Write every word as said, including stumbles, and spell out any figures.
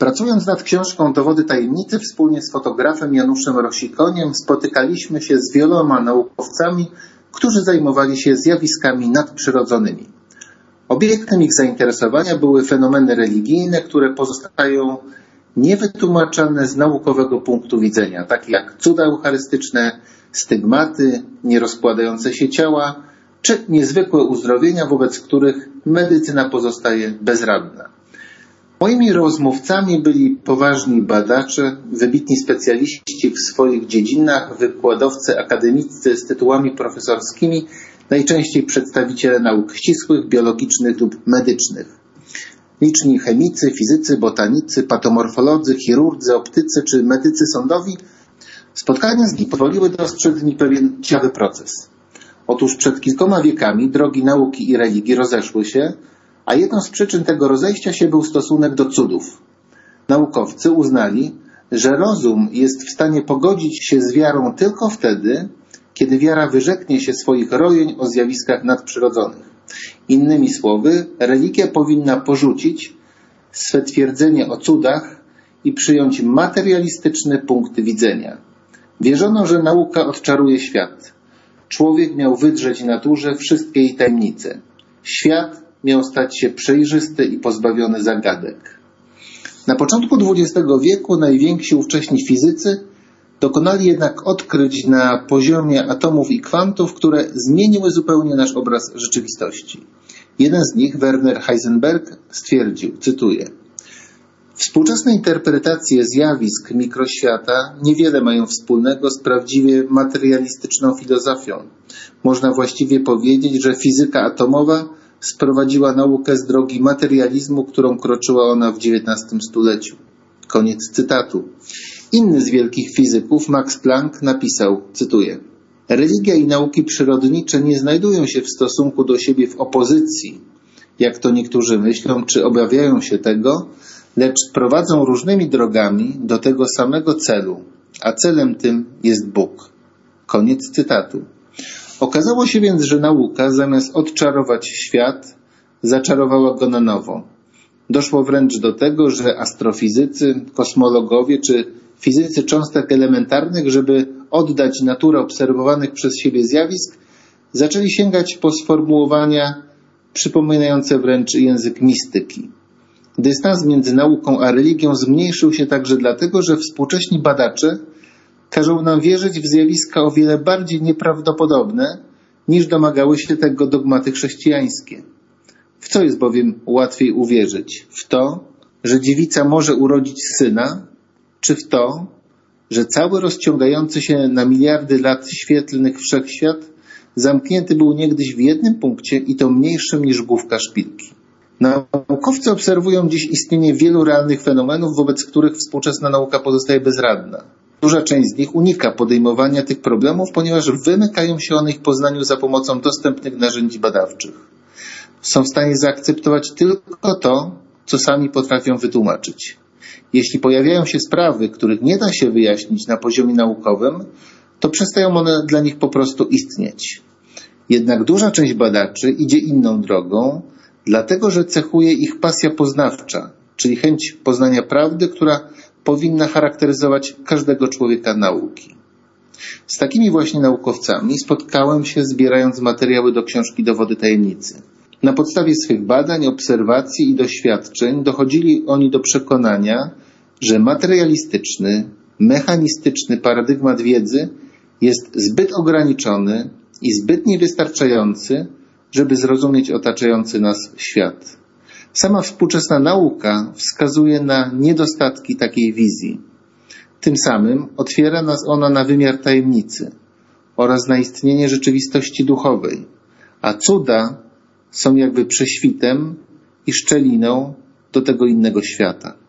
Pracując nad książką Dowody tajemnicy wspólnie z fotografem Januszem Rosikoniem spotykaliśmy się z wieloma naukowcami, którzy zajmowali się zjawiskami nadprzyrodzonymi. Obiektem ich zainteresowania były fenomeny religijne, które pozostają niewytłumaczalne z naukowego punktu widzenia, takie jak cuda eucharystyczne, stygmaty, nierozkładające się ciała, czy niezwykłe uzdrowienia, wobec których medycyna pozostaje bezradna. Moimi rozmówcami byli poważni badacze, wybitni specjaliści w swoich dziedzinach, wykładowcy akademiccy z tytułami profesorskimi, najczęściej przedstawiciele nauk ścisłych, biologicznych lub medycznych. Liczni chemicy, fizycy, botanicy, patomorfolodzy, chirurdzy, optycy czy medycy sądowi. Spotkania z nimi pozwoliły dostrzec mi pewien ciekawy proces. Otóż przed kilkoma wiekami drogi nauki i religii rozeszły się, a jedną z przyczyn tego rozejścia się był stosunek do cudów. Naukowcy uznali, że rozum jest w stanie pogodzić się z wiarą tylko wtedy, kiedy wiara wyrzeknie się swoich rojeń o zjawiskach nadprzyrodzonych. Innymi słowy, religia powinna porzucić swe twierdzenie o cudach i przyjąć materialistyczny punkt widzenia. Wierzono, że nauka odczaruje świat. Człowiek miał wydrzeć naturze wszystkie jej tajemnice. Świat miał stać się przejrzysty i pozbawiony zagadek. Na początku dwudziestego wieku najwięksi ówcześni fizycy dokonali jednak odkryć na poziomie atomów i kwantów, które zmieniły zupełnie nasz obraz rzeczywistości. Jeden z nich, Werner Heisenberg, stwierdził, cytuję: współczesne interpretacje zjawisk mikroświata niewiele mają wspólnego z prawdziwie materialistyczną filozofią. Można właściwie powiedzieć, że fizyka atomowa sprowadziła naukę z drogi materializmu, którą kroczyła ona w dziewiętnastym stuleciu. Koniec cytatu. Inny z wielkich fizyków, Max Planck, napisał, cytuję: religia i nauki przyrodnicze nie znajdują się w stosunku do siebie w opozycji, jak to niektórzy myślą czy obawiają się tego, lecz prowadzą różnymi drogami do tego samego celu, a celem tym jest Bóg. Koniec cytatu. Okazało się więc, że nauka zamiast odczarować świat, zaczarowała go na nowo. Doszło wręcz do tego, że astrofizycy, kosmologowie czy fizycy cząstek elementarnych, żeby oddać naturę obserwowanych przez siebie zjawisk, zaczęli sięgać po sformułowania przypominające wręcz język mistyki. Dystans między nauką a religią zmniejszył się także dlatego, że współcześni badacze każą nam wierzyć w zjawiska o wiele bardziej nieprawdopodobne, niż domagały się tego dogmaty chrześcijańskie. W co jest bowiem łatwiej uwierzyć? W to, że dziewica może urodzić syna, czy w to, że cały rozciągający się na miliardy lat świetlnych wszechświat zamknięty był niegdyś w jednym punkcie i to mniejszym niż główka szpilki? Naukowcy obserwują dziś istnienie wielu realnych fenomenów, wobec których współczesna nauka pozostaje bezradna. Duża część z nich unika podejmowania tych problemów, ponieważ wymykają się one ich poznaniu za pomocą dostępnych narzędzi badawczych. Są w stanie zaakceptować tylko to, co sami potrafią wytłumaczyć. Jeśli pojawiają się sprawy, których nie da się wyjaśnić na poziomie naukowym, to przestają one dla nich po prostu istnieć. Jednak duża część badaczy idzie inną drogą, dlatego że cechuje ich pasja poznawcza, czyli chęć poznania prawdy, która powinna charakteryzować każdego człowieka nauki. Z takimi właśnie naukowcami spotkałem się, zbierając materiały do książki Dowody tajemnicy. Na podstawie swych badań, obserwacji i doświadczeń dochodzili oni do przekonania, że materialistyczny, mechanistyczny paradygmat wiedzy jest zbyt ograniczony i zbyt niewystarczający, żeby zrozumieć otaczający nas świat. Sama współczesna nauka wskazuje na niedostatki takiej wizji. Tym samym otwiera nas ona na wymiar tajemnicy oraz na istnienie rzeczywistości duchowej, a cuda są jakby prześwitem i szczeliną do tego innego świata.